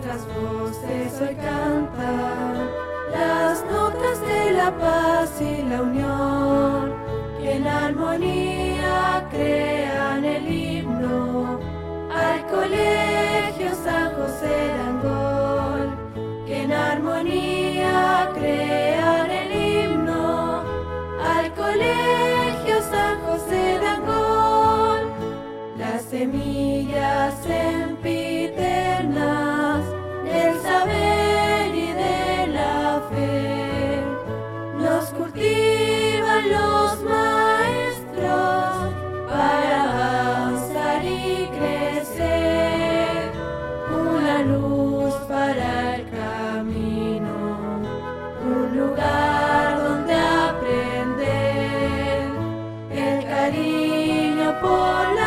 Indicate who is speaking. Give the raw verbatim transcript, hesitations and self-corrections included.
Speaker 1: muchas voces hoy cantan las notas de la paz y la unión, que en armonía crean el himno al Colegio San José de Angol, que en armonía crean el himno al Colegio San José de Angol. Las semillas sempiternas del saber y de la fe nos cultivan los maestros para avanzar y crecer, una luz para el camino, un lugar donde aprender el cariño por la